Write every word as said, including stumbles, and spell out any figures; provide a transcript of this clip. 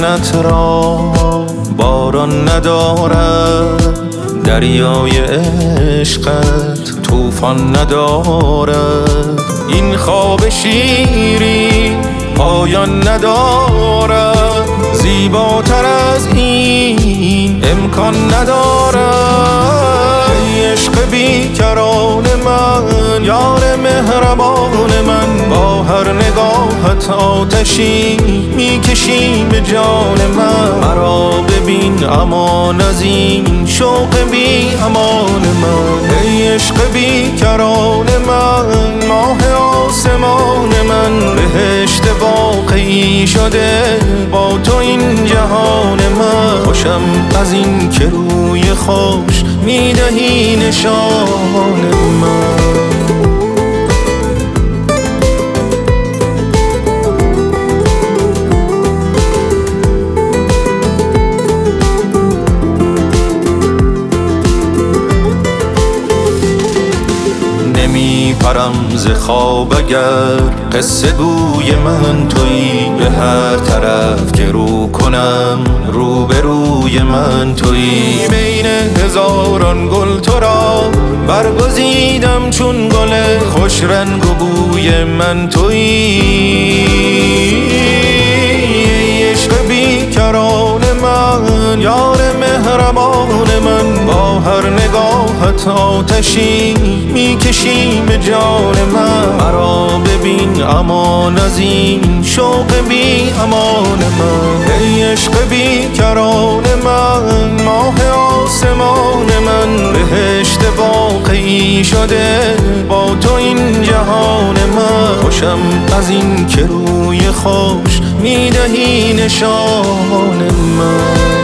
تنت را باران ندارد، دریای عشقت طوفان ندارد. این خواب شیری پایان ندارد، زیباتر از این امکان ندارد. ای عشق بیکران من، یار مهربان من، با هر نگاهت آتشی میکشی به جان من. مرا ببین امان از این شوق بی امان من. ای عشق بیکران من، ماه آسمان من، بهشت واقعی شده با تو این جهان من. خوشم از این که روی خوش میدهی نشان من. نمی پرم ز خواب اگر قصه گوی من تویی، به هر طرف که رو کنم رو به روی من تویی. بین هزاران گل تو را برگزیدم چون گل خوش رنگ و بوی من تویی. ای عشق بیکران من، یار مهربان من، با هر نگاهت آتشی میکشی به جان من. مرا ببین امان از این شوق بی امان من. ای عشق بیکران من، ماه آسمان من، بهشت واقعی شده با تو این جهان من. خوشم از این که روی خوش میدهی نشان من.